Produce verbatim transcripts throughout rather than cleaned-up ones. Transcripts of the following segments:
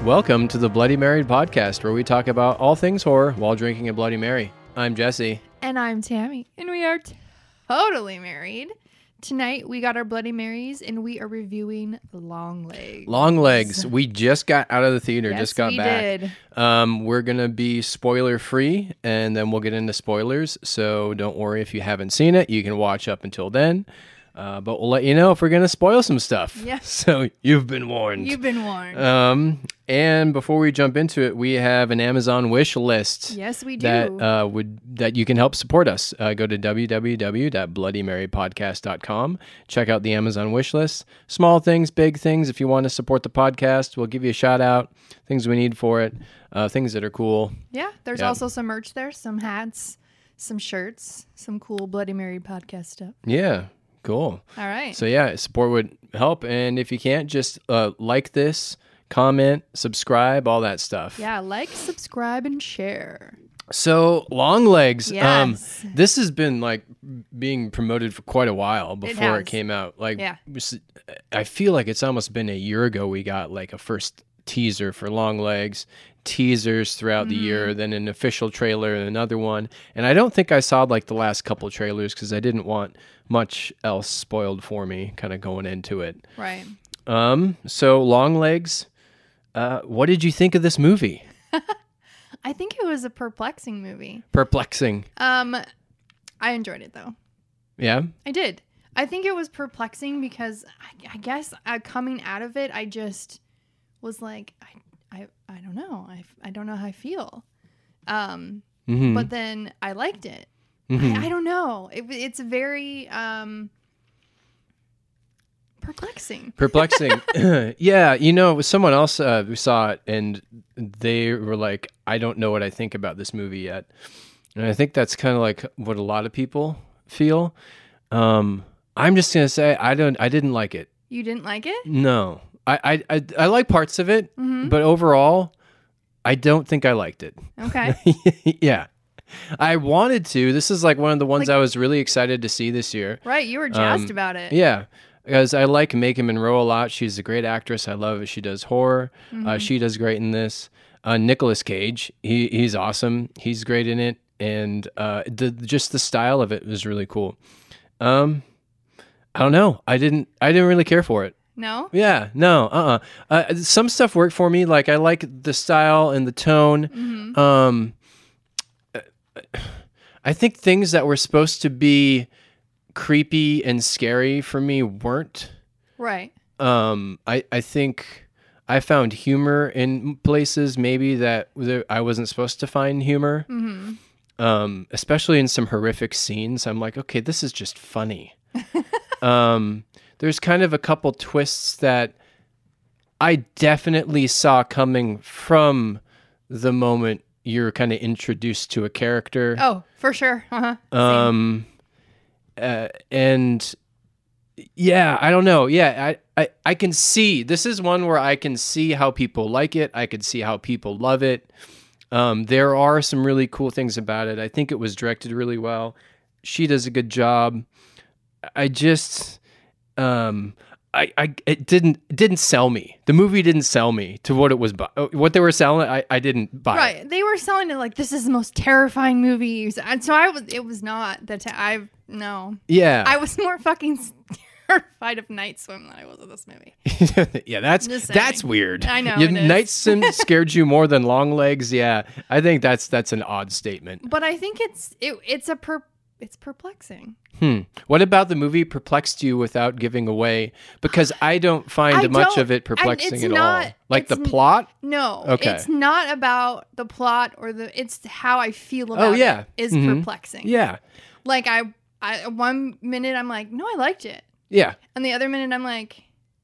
Welcome to the Bloody Married podcast, where we talk about all things horror while drinking a Bloody Mary. I'm Jesse. And I'm Tammy. And we are t- totally married. Tonight, we got our Bloody Marys, and we are reviewing Longlegs. Longlegs. We just got out of the theater, yes, just got we back. Did. Um, we're going to be spoiler-free, and then we'll get into spoilers. So don't worry if you haven't seen it. You can watch up until then. Uh, but we'll let you know if we're going to spoil some stuff. Yeah. So you've been warned. You've been warned. Um, and before we jump into it, we have an Amazon wish list. Yes, we do. That uh, would that you can help support us. Uh, go to w w w dot bloody mary podcast dot com. Check out the Amazon wish list. Small things, big things. If you want to support the podcast, we'll give you a shout out. Things we need for it. Uh, things that are cool. Yeah. There's Yeah. also some merch there, some hats, some shirts, some cool Bloody Mary podcast stuff. Yeah. Cool. All right. So yeah, support would help. And if you can't, just uh, like this, comment, subscribe, all that stuff. Yeah, like, subscribe, and share. So Longlegs, Yes. um, this has been like being promoted for quite a while before it, has. came out. Like, Yeah. I feel like it's almost been a year ago we got like a first teaser for Longlegs, teasers throughout Mm-hmm. the year, then an official trailer and another one. And I don't think I saw like the last couple trailers because I didn't want much else spoiled for me kind of going into it. Right. Um, so Longlegs, uh, what did you think of this movie? I think it was a perplexing movie. Perplexing. Um, I enjoyed it, though. Yeah? I did. I think it was perplexing because I, I guess uh, coming out of it, I just was like, I, I, I don't know. I, I don't know how I feel. Um, Mm-hmm. But then I liked it. Mhm. I, I don't know. It, it's very um, perplexing. Perplexing. Yeah, you know, someone else uh, who saw it and they were like, I don't know what I think about this movie yet. And I think that's kind of like what a lot of people feel. Um, I'm just gonna say I don't. I didn't like it. You didn't like it? No, I I I, I like parts of it, Mhm. but overall, I don't think I liked it. Okay. Yeah, I wanted to. This is like one of the ones Like- I was really excited to see this year. Right. You were jazzed Um, about it. Yeah, because I like Megan Monroe a lot. She's a great actress. I love it. She does horror. Mm-hmm. Uh, she does great in this. Uh, Nicolas Cage, he he's awesome. He's great in it, and uh, the just the style of it was really cool. Um, I don't know. I didn't. I didn't really care for it. No? Yeah, no. Uh-uh. Uh Some stuff worked for me. Like I like the style and the tone. Mm-hmm. Um, I think things that were supposed to be creepy and scary for me weren't. Right. Um, I, I think I found humor in places maybe that there, I wasn't supposed to find humor. Mm-hmm. Um, especially in some horrific scenes. I'm like, okay, this is just funny. um, there's kind of a couple twists that I definitely saw coming from the moment you're kind of introduced to a character. Oh, for sure. Uh-huh. Same. Um, uh, and yeah, I don't know. Yeah, I, I, I can see, this is one where I can see how people like it. I can see how people love it. Um, there are some really cool things about it. I think it was directed really well. She does a good job. I just, um, I, I, it didn't, it didn't sell me. The movie didn't sell me to what it was, bu- what they were selling. I, I didn't buy it. Right. They were selling it like this is the most terrifying movie. And so I was, it was not that I, no. Yeah. I was more fucking terrified of Night Swim than I was of this movie. Yeah, that's Just that's saying. weird. I know, You, it is. Night Sim scared you more than Longlegs. Yeah, I think that's that's an odd statement. But I think it's, it, it's a per, it's perplexing. Hmm. What about the movie perplexed you without giving away? Because I don't find I much don't- of it and perplexing it's at not- all. Like the it's n- plot. No, Okay. it's not about the plot or the, it's how I feel about Oh, yeah. it is Mhm. perplexing. Yeah. Like I, I, one minute I'm like, no, I liked it. Yeah. And the other minute I'm like,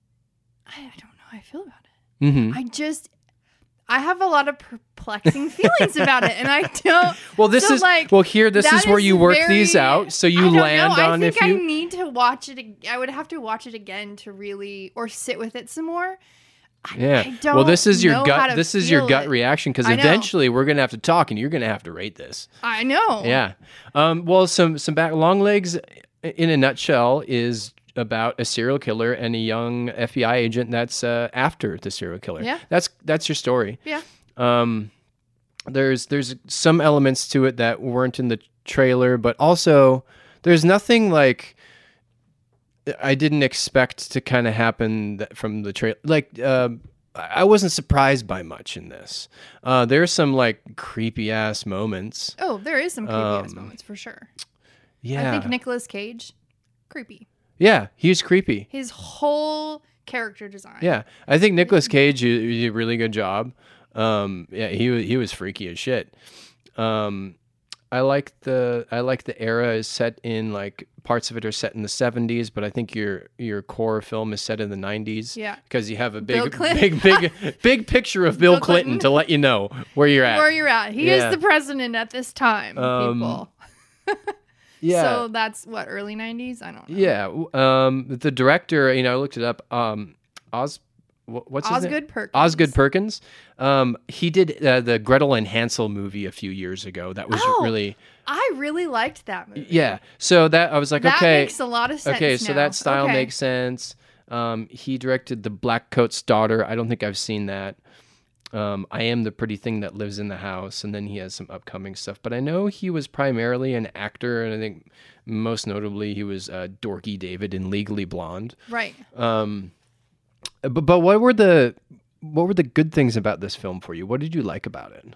I, I don't know how I feel about it. Mm-hmm. I just, I have a lot of perplexing feelings about it, and I don't. Well, this so, is like, well here. This that is where you work very- these out, so I you don't land know. on I if think I you. need to watch it. ag- I would have to watch it again to really, or sit with it some more. I, Yeah. I don't Well, this is your know how gut. to This is your feel gut it. reaction because I know. eventually we're gonna have to talk, and you're gonna have to rate this. I know. Yeah. Um, well, some some back Longlegs, in a nutshell, is about a serial killer and a young F B I agent that's uh, after the serial killer. Yeah. That's that's your story. Yeah. Um, there's there's some elements to it that weren't in the trailer, but also there's nothing like I didn't expect to kind of happen that from the trailer. Like uh, I wasn't surprised by much in this. Uh, there's some like creepy ass moments. Oh, there is some creepy ass Um, moments for sure. Yeah. I think Nicolas Cage, creepy. Yeah, he's creepy. His whole character design. Yeah, I think Nicolas Cage you did a really good job. Um, yeah, he wa- he was freaky as shit. Um, I like the I like the era is set in like parts of it are set in the seventies, but I think your your core film is set in the nineties. Yeah. because you have a Bill big Clinton. big big big picture of Bill, Bill Clinton, Clinton. to let you know where you're at. Where you're at. He Yeah. is the president at this time, Um, people. yeah. So that's what, early nineties? I don't know. Yeah, w- um, the director, you know, I looked it up. Um, Oz, wh- what's his name? Osgood Perkins. Osgood Perkins. Um, he did uh, the Gretel and Hansel movie a few years ago. That was Oh, really, I really liked that movie. yeah. So that I was like, That okay, makes a lot of sense. okay. So now. that style Okay. makes sense. Um, he directed the Black Coat's Daughter. I don't think I've seen that. Um, I Am the Pretty Thing That Lives in the House, and then he has some upcoming stuff. But I know he was primarily an actor, and I think most notably he was uh, Dorky David in Legally Blonde. Right. Um, but but what were the what were the good things about this film for you? What did you like about it?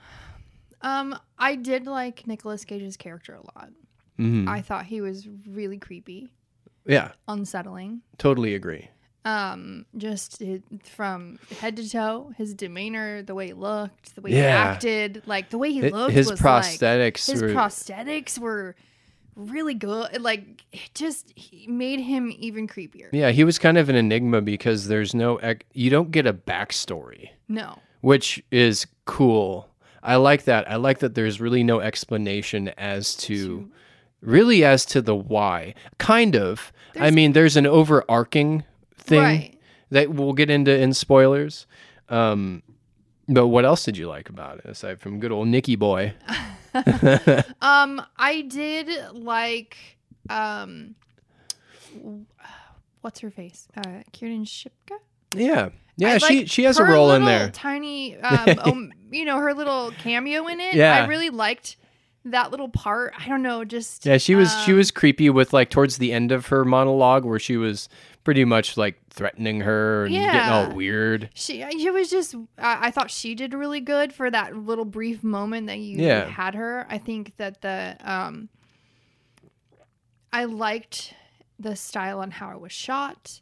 Um, I did like Nicolas Cage's character a lot. Mhm. I thought he was really creepy, Yeah, unsettling. totally agree. Um, just it, from head to toe, his demeanor, the way he looked, the way Yeah. he acted, like the way he Hi- looked. His was like, prosthetics his were prosthetics were really good. Like it just he made him even creepier. yeah. He was kind of an enigma because there's no ec- you don't get a backstory, No. which is cool. I like that. I like that there's really no explanation as to really as to the why. Kind of. I There's- mean, there's an overarching thing Right. that we'll get into in spoilers. Um, but what else did you like about it aside from good old Nicky Boy? Um, I did like um, what's her face? Uh, Kiernan Shipka. Yeah, yeah. I she liked she has a her role in little there. Tiny, um, um, you know, her little cameo in it. Yeah. I really liked that little part. I don't know, just Yeah, she was she um, was creepy with like towards the end of her monologue where she was pretty much like threatening her and getting Yeah. all weird. She, she was just. I I thought she did really good for that little brief moment that you Yeah. had her. I think that the um, I liked the style on how it was shot.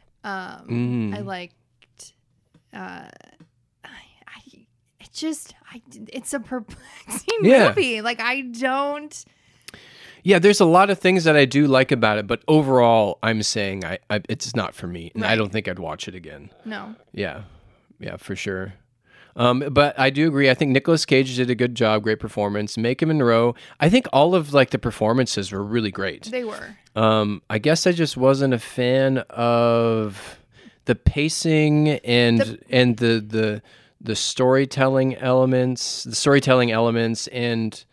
Um, Mm. I liked. Uh, I, I it just I it's a perplexing Yeah. movie. Like I don't. Yeah, there's a lot of things that I do like about it, but overall, I'm saying I, I it's not for me, and I Right. don't think I'd watch it again. No. Yeah, yeah, for sure. Um, but I do agree. I think Nicolas Cage did a good job, great performance. Macon Monroe, I think all of like the performances were really great. They were. Um, I guess I just wasn't a fan of the pacing and The- and the the the storytelling elements, the storytelling elements, and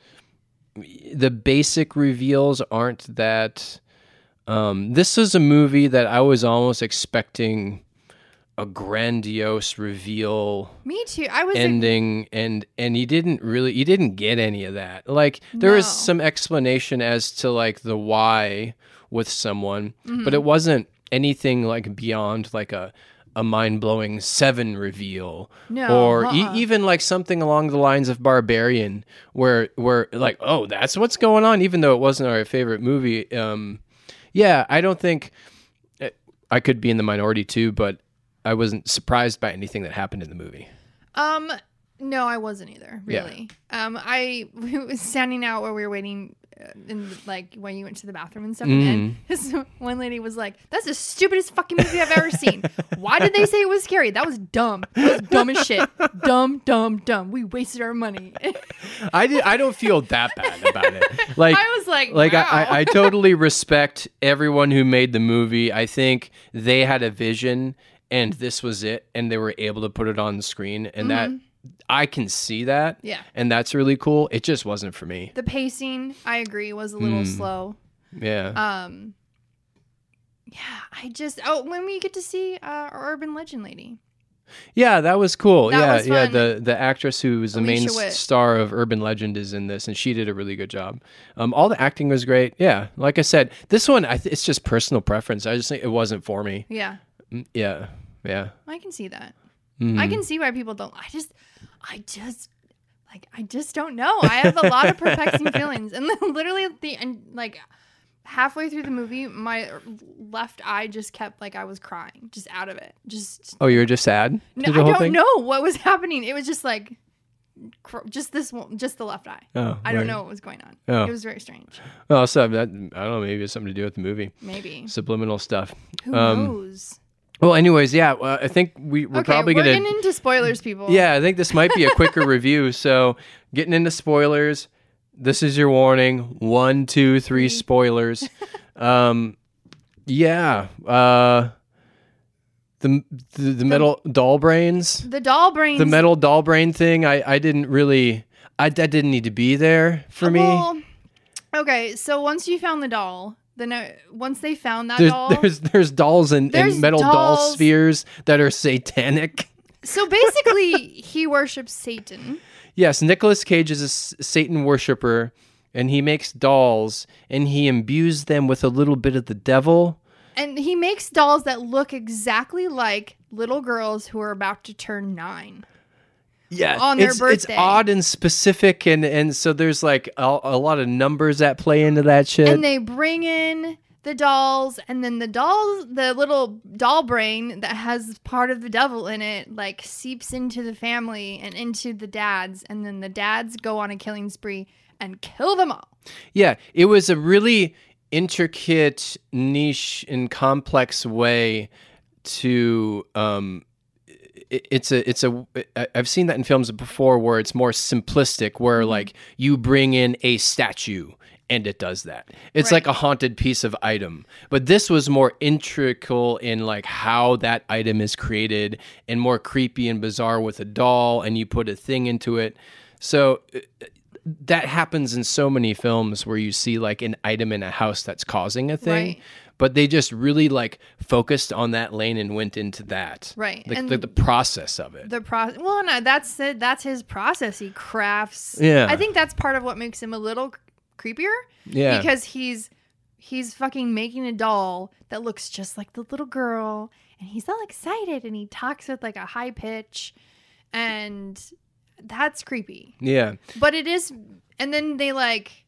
the basic reveals aren't that. Um, this is a movie that I was almost expecting a grandiose reveal Me too. I was. ending, and and he didn't really, he didn't get any of that. Like there was No. some explanation as to like the why with someone, Mm-hmm. but it wasn't anything like beyond like a a mind-blowing Seven reveal, No, or e- uh-uh. even like something along the lines of Barbarian, where where like, oh, that's what's going on, even though it wasn't our favorite movie. Um, yeah, I don't think I could be in the minority too, but I wasn't surprised by anything that happened in the movie. Um, no, I wasn't either. Yeah. Really. Um, I was standing out where we were waiting, uh, in like when you went to the bathroom and stuff. Mm. And this one lady was like, "That's the stupidest fucking movie I've ever seen. Why did they say it was scary? That was dumb. That was dumb as shit. Dumb, dumb, dumb. We wasted our money." I did, I don't feel that bad about it. Like I was like, like wow. I, I, I totally respect everyone who made the movie. I think they had a vision and this was it, and they were able to put it on the screen, and that I can see that. Mm-hmm. Yeah. And that's really cool. It just wasn't for me. The pacing, I agree, was a little Mm. slow. Yeah. Um, Yeah, I just oh when we get to see uh, our urban legend lady. Yeah, that was cool. That yeah, was yeah. fun. The the actress who was the main Alicia Witt. star of Urban Legend is in this, and she did a really good job. Um, all the acting was great. Yeah, like I said, this one I th- it's just personal preference. I just think it wasn't for me. Yeah, Mm, Yeah, yeah. I can see that. Mhm. I can see why people don't. I just, I just, like, I just don't know. I have a lot of perplexing feelings, and then literally at the end, like halfway through the movie, my left eye just kept like I was crying, just out of it. Just Oh, you were just sad no, through the I whole don't thing? know what was happening. It was just like, cr- just this one, just the left eye. Oh, I don't right. know what was going on. Oh. It was very strange. Well, so that I don't know. Maybe it's something to do with the movie. Maybe. Subliminal stuff. Who Um, knows? Well, anyways, yeah. Uh, I think we we're Okay, probably we're gonna. getting into spoilers, people. Yeah, I think this might be a quicker review. So, getting into spoilers. This is your warning. One, two, three spoilers. um, yeah. Uh, the the, the metal doll brains. The doll brains. The metal doll brain thing. I I didn't really. I that didn't need to be there for me. Well, okay, so once you found the doll, then uh, once they found that There's, doll, there's there's dolls and, There's and metal doll dolls. spheres that are satanic. so basically he worships Satan. Yes, Nicolas Cage is a s- Satan worshiper, and he makes dolls, and he imbues them with a little bit of the devil. And he makes dolls that look exactly like little girls who are about to turn nine. Yeah, On their it's, birthday. It's odd and specific, and, and so there's like a, a lot of numbers that play into that shit. And they bring in the dolls, and then the dolls, the little doll brain that has part of the devil in it, like seeps into the family and into the dads, and then the dads go on a killing spree and kill them all. Yeah, it was a really intricate, niche, and complex way to. Um, it, it's a, it's a. I- I've seen that in films before, where it's more simplistic, where like you bring in a statue and it does that. It's Right. like a haunted piece of item. But this was more integral in like how that item is created, and more creepy and bizarre with a doll, and you put a thing into it. So. uh, That happens in so many films where you see like an item in a house that's causing a thing, Right. but they just really like focused on that lane and went into that, Right. Like And the, the process of it. The process. Well, no, that's it. That's his process. He crafts. Yeah. I think that's part of what makes him a little creepier. Yeah. Because he's he's fucking making a doll that looks just like the little girl, and he's all excited, and he talks with like a high pitch, and that's creepy. Yeah, But it is, and then they like,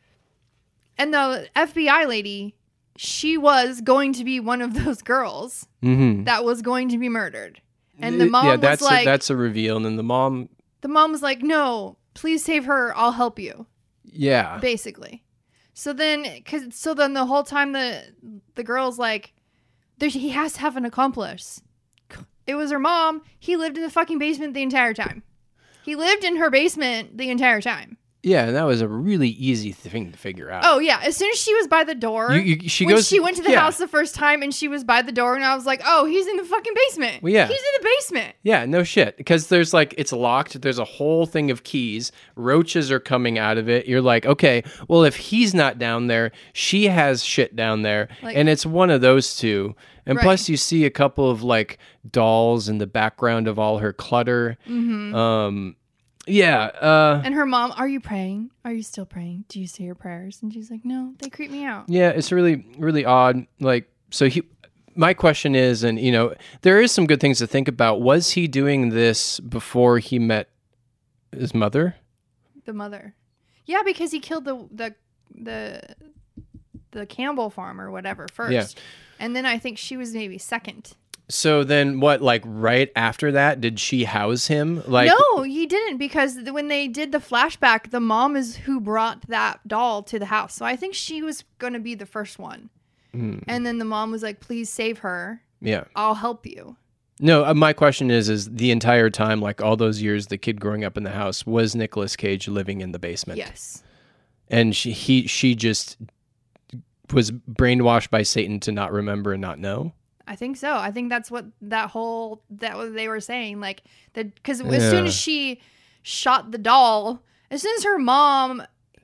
and the F B I lady, she was going to be one of those girls mm-hmm. that was going to be murdered. And the mom yeah, was that's like, a, that's a reveal, and then the mom, the mom was like, no, please save her. I'll help you. yeah, Basically. So then, cause so then the whole time the, the girl's like, there's, he has to have an accomplice. It was her mom. He lived in the fucking basement the entire time. He lived in her basement the entire time. yeah, and that was a really easy thing to figure out. Oh yeah, as soon as she was by the door, You- you- she when goes- she went to the yeah. house the first time and she was by the door, and I was like, oh, he's in the fucking basement. Well, yeah. He's in the basement. Yeah, no shit. Because there's like, it's locked. There's a whole thing of keys. Roaches are coming out of it. You're like, okay, well, if he's not down there, she has shit down there. Like- and it's one of those two. And Right. plus, you see a couple of like dolls in the background of all her clutter. Mm-hmm. Um, yeah. Uh, And her mom, are you praying? Are you still praying? Do you say your prayers? And she's like, no, they creep me out. yeah, it's really, really odd. Like, so he. My question is, and you know, there is some good things to think about. Was he doing this before he met his mother? The mother. Yeah, because he killed the the the the Campbell farm or whatever first. Yeah. And then I think she was maybe second. So then what, like right after that, did she house him? Like, No, he didn't, because th- when they did the flashback, the mom is who brought that doll to the house. So I think she was going to be the first one. Hmm. And then the mom was like, please save her. yeah. I'll help you. No, uh, my question is, is the entire time, like all those years, the kid growing up in the house, was Nicolas Cage living in the basement? Yes. And she, he, she just was brainwashed by Satan to not remember and not know? I think so. I think that's what that whole, that what they were saying. Like, that, because as Yeah. soon as she shot the doll, as soon as her mom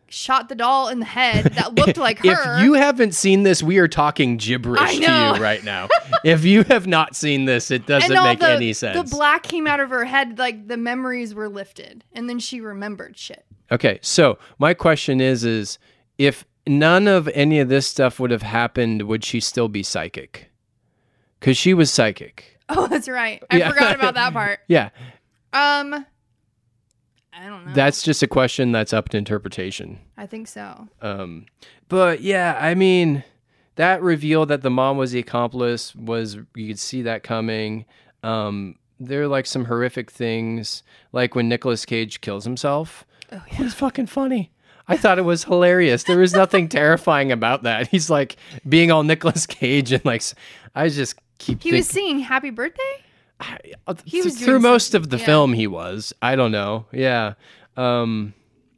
shot the doll in the head that looked like her. If you haven't seen this, we are talking gibberish I to know. you right now. If you have not seen this, it doesn't and all make the, any sense. The black came out of her head, like the memories were lifted, and then she remembered shit. Okay, so my question is, is if none of any of this stuff would have happened, would she still be psychic? Because she was psychic. Oh, that's right. I Yeah. forgot about that part. Yeah. Um, I don't know. That's just a question that's up to interpretation. I think so. Um, but yeah, I mean, that reveal that the mom was the accomplice was, you could see that coming. Um, there are like some horrific things, like when Nicolas Cage kills himself. Oh, It was fucking funny. I thought it was hilarious. There was nothing terrifying about that. He's like being all Nicolas Cage and like, I just keep He think- was singing "Happy Birthday." He was through doing most something, of the yeah. film he was. I don't know. Yeah. Um,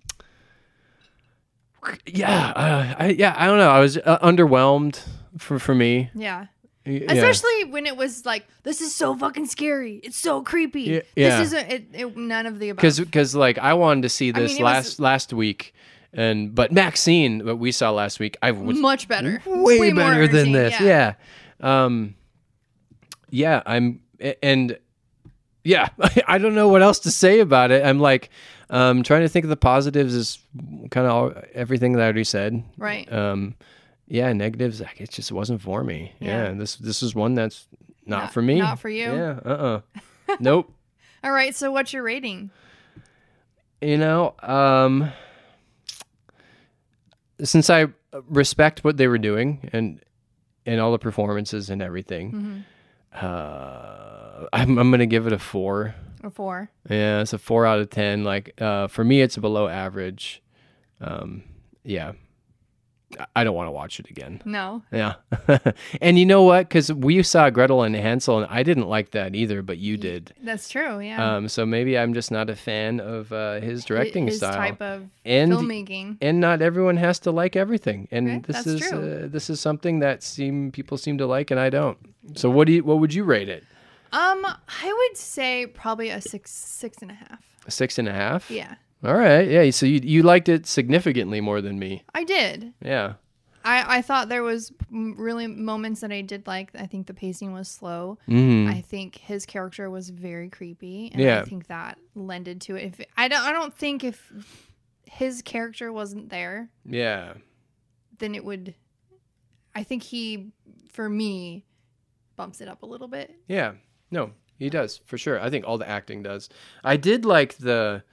yeah. Uh, I, yeah. I don't know. I was uh, underwhelmed for, for me. Yeah. Y- yeah. Especially when it was like, this is so fucking scary. It's so creepy. Yeah, yeah. This isn't it, it, none of the above. Cause, cause like I wanted to see this mean, it last, was- last week and, but Maxine, what we saw last week, I was Much better. way, Way more better than entertaining, this. yeah. Yeah. Um, yeah, I'm, and yeah, I don't know what else to say about it. I'm like, um, trying to think of the positives is kind of all, everything that I already said. Right. Um, yeah, negatives, like, it just wasn't for me. Yeah. Yeah. This, this is one that's not, Not- for me. not for you? Yeah. Uh-uh. Nope. All right. So what's your rating? You know, um, since I respect what they were doing and and all the performances and everything, Mm-hmm. uh, I'm I'm gonna give it a four. A four. Yeah, it's a four out of ten. Like uh, for me, it's below average. Um, yeah, I- I don't want to watch it again. No. Yeah, and you know what? Because we saw Gretel and Hansel, and I didn't like that either, but you did. That's true. Yeah. Um, so maybe I'm just not a fan of uh, his directing His style. type of And- filmmaking. And not everyone has to like everything, and Okay, this that's is true. uh, this is something that seem people seem to like, and I don't. So what do you what would you rate it? Um, I would say probably a six, six and a half. A six and a half? Yeah, All right. Yeah. So you you liked it significantly more than me. I did. Yeah. I, I thought there was m- really moments that I did like. I think the pacing was slow. Mm-hmm. I think his character was very creepy, and Yeah. I think that lended to it. If I don't, I don't think if his character wasn't there, Yeah. then it would. I think he, for me, bumps it up a little bit. Yeah. No, he does for sure. I think all the acting does. I did like the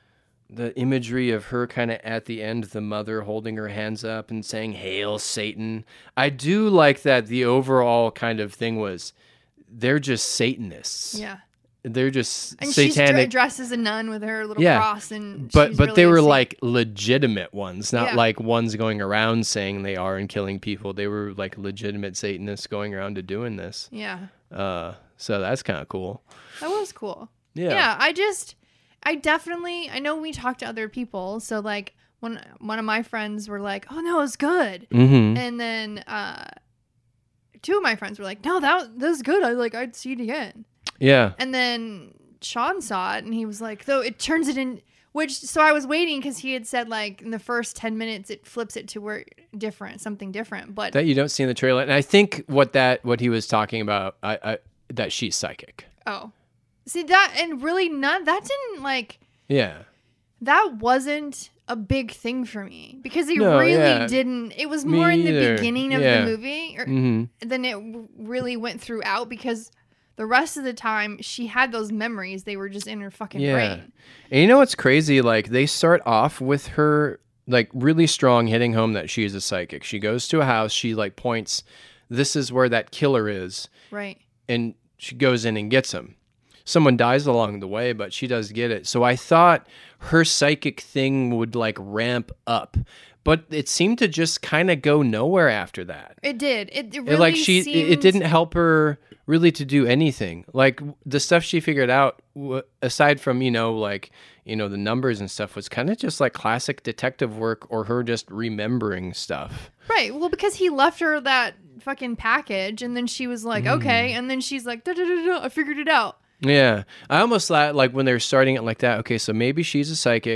the imagery of her kind of at the end, the mother holding her hands up and saying, "Hail Satan." I do like that the overall kind of thing was they're just Satanists. Yeah, They're just and she's satanic. dre- dressed as a nun with her little Yeah. cross, and but she's but really they a were saint. like legitimate ones, not Yeah. like ones going around saying they are and killing people. They were like legitimate Satanists going around to doing this. yeah, Uh, so that's kind of cool. that was cool. Yeah. Yeah, I just, I definitely, I know we talked to other people, so like one one of my friends were like, "Oh no, it's good," Mm-hmm. and then uh, two of my friends were like, "No, that that was good. I like, I'd see it again." Yeah. And then Sean saw it, and he was like, "Though it turns it in." Which, so I was waiting because he had said like in the first ten minutes it flips it to where different, something different. But That you don't see in the trailer, and I think what that what he was talking about, I, I that she's psychic. oh, see that, and really not that didn't like Yeah. that wasn't a big thing for me because it No, really yeah. didn't. It was Me more in the either. beginning of Yeah. the movie, or, Mm-hmm. than it w- really went throughout because the rest of the time she had those memories. They were just in her fucking Yeah. brain. And you know what's crazy? Like they start off with her like really strong, hitting home that she is a psychic. She goes to a house. She like points, "This is where that killer is," Right. and she goes in and gets him. Someone dies along the way, but she does get it. So I thought her psychic thing would like ramp up, but it seemed to just kind of go nowhere after that. It did. It, it really It, like she, it- seemed, it didn't help her really to do anything. Like the stuff she figured out, w- aside from you know, like you know, the numbers and stuff, was kind of just like classic detective work, or her just remembering stuff. Right. Well, because he left her that fucking package, and then she was like, Mm. "Okay," and then she's like, da, da, da, da, "I figured it out." Yeah, I almost thought like when they were starting it like that. Okay, so maybe she's a psychic,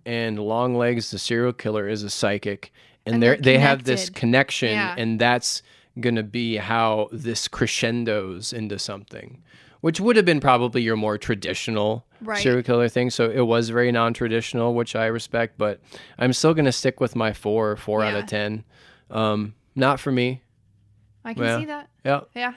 and Longlegs, the serial killer, is a psychic, and, And they they're they have this connected. connection, Yeah. and that's gonna be how this crescendos into something, which would have been probably your more traditional Right. serial killer thing. So it was very non-traditional, which I respect, but I'm still gonna stick with my four, four out Yeah. of ten. Um, not for me. I can Yeah. see that. Yeah. Yeah.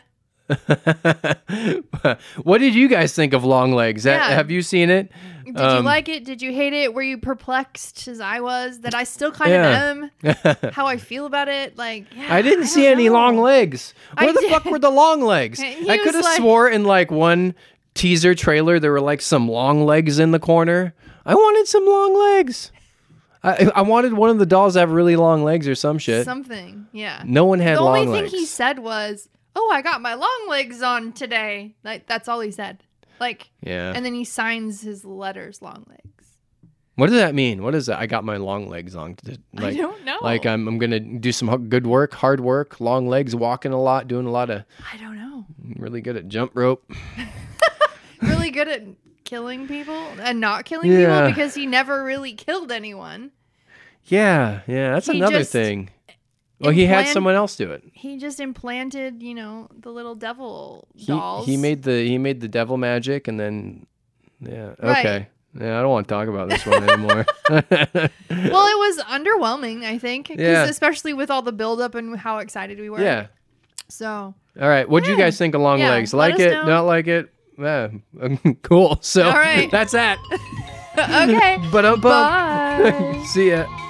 What did you guys think of Longlegs? That- Yeah. Have you seen it? Did Um, you like it? Did you hate it? Were you perplexed as I was? That I still kind Yeah. of am. How I feel about it? Like, yeah, I didn't see don't any know. long legs. I Where the did- fuck were the long legs? He I could have was like- swore in like one teaser trailer there were like some long legs in the corner. I wanted some long legs. I, I wanted one of the dolls to have really long legs or some shit. Something. Yeah. No one had the long only legs. thing he said was, "Oh, I got my long legs on today." Like that's all he said. Like, Yeah. and then he signs his letters long legs. What does that mean? What is that? I got my long legs on. Like, I don't know. Like I'm, I'm gonna do some h- good work, hard work, long legs, walking a lot, doing a lot of I don't know. really good at jump rope. Really good at killing people and not killing Yeah. people because he never really killed anyone. Yeah, yeah, that's He another just thing. Well, he had implant- someone else do it. He just implanted, you know, the little devil He, dolls. he made the he made the devil magic, and then yeah, Right. okay, yeah. I don't want to talk about this one anymore. Well, it was underwhelming, I think, 'cause Yeah. especially with all the buildup and how excited we were. Yeah. So All right. What do you Yeah. guys think of long Yeah, legs? let Like us it? know. Not like it? Yeah. Cool. So All right. that's that. okay. But Bye. See ya.